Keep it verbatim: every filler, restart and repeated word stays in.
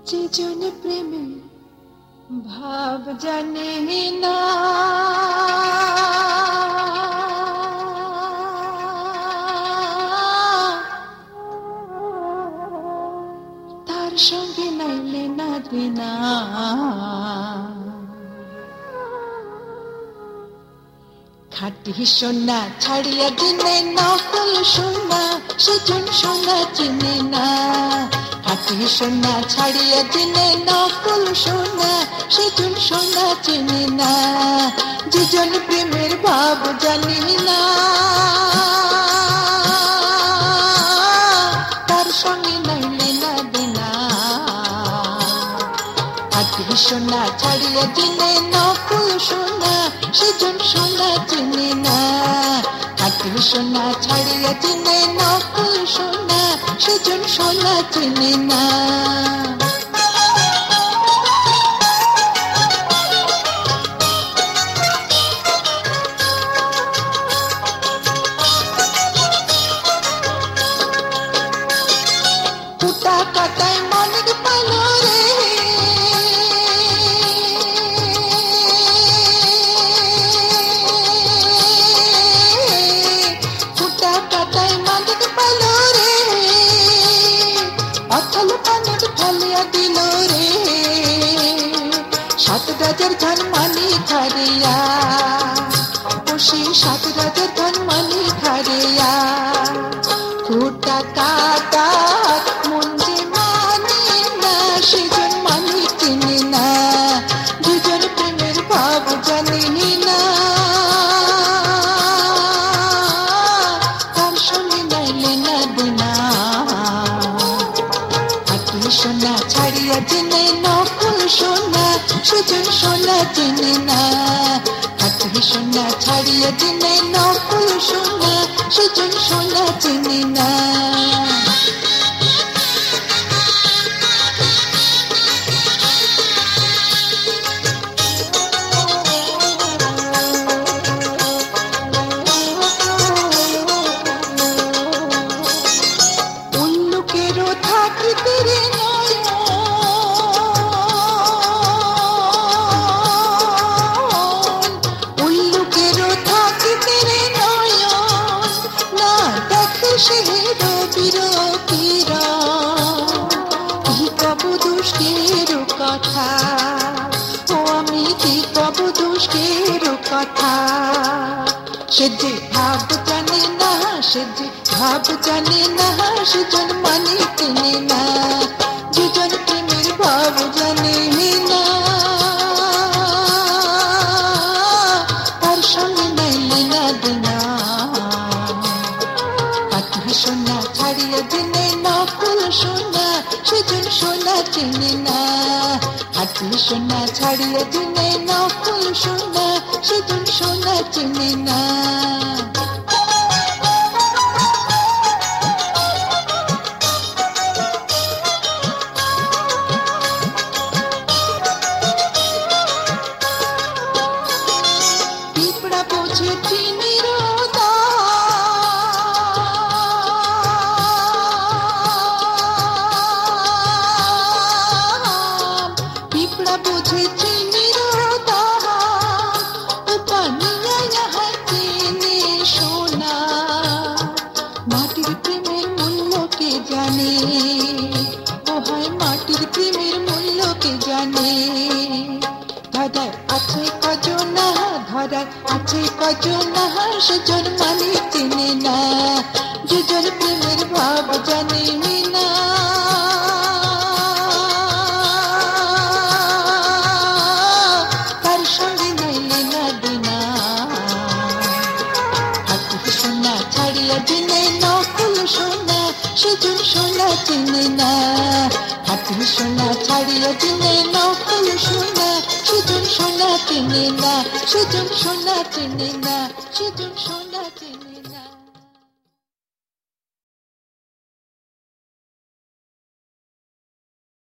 যে জন প্রেমে ভাব জানে না, তার সঙ্গে নাইলে না দিনা। খাঁটি সোনা ছাড়িয়া দিনে নকল সোনা, সেজন সোনা চিনে না। খাঁটি সোনা ছাড়িয়া দিনে নকল সোনা, সেজন সোনা চিনে না। যেজন প্রেমের ভাব জানি না, তার সঙ্গে নাইলে না দিনা। খাঁটি সোনা ছাড়িয়া দিনে নকল সোনা, সেজন সোনা চিনে না। খাঁটি সোনা ছাড়িয়া দিনে নকল সোনা, সেজন সোনা চিনে না। কুটা কাটায় মানিক পাইল রে, কুটা কাটায় মানিক পাইল রে, অথল পানিক ফেলিয়া দিল রে। সাত রাজার ধন মানি খারিয়া, বসে সাত রাজার ধন মানি খারিয়া। কুটা কাটা মন যে মানে না, সেজন মানি চিনি না। দুজন প্রেমের ভাব জানি না, তার সঙ্গে নাইলে না দিনা। খাঁটি সোনা ছাড়িয়া দিনে নকল সোনা, সেজন সোনা চিনি না। খাঁটি সোনা ছাড়িয়া দিনে নকল সোনা, সেজন সোনা চিনি না। উল্লুকেরও থাকিতে রে নয়ন, উল্লুকেরও থাকিতে রে নয়ন, না দেখে সে রবির কিরণ। কি কব দুষ্টের কথা, ও আমি কি কব দুষ্টের কথা। সে যে ভাব জানে না, সে যে ভাব জানে না, সেজন মানে চিনে না। যেজন প্রেমের ভাব জানে না, তার সঙ্গে নাইলে না দিনা। খাঁটি সোনা ছাড়িয়া দিনে নকল সোনা, সেজন সোনা চিনে না। খাঁটি সোনা ছাড়িয়া দিনে নকল সোনা, সেজন সোনা চিনে না। পিঁপড়া বোঝে চিনির দাম, পিঁপড়া বোঝে চিনির দাম। ও পানিয়া ইহা চিনে সোনা, মাটির প্রেমের মূল্য কে জানে। ও হয় মাটির প্রেমের মূল্য কে জানে। ধরায় আছে কজনা, ধরায় আছে কজনা, সেজন মানে চিনে না। যেজন প্রেমের ভাব জানে না, তার সঙ্গে নাইলে না দিনা। খাঁটি সোনা ছাড়িয়া দিনে নকল সোনা, সেজন সোনা চিনে না। খাঁটি সোনা ছাড়িয়া দিনে নকল সোনা, সেজন সোনা চিনে না। সেজন সোনা চিনে না, সেজন সোনা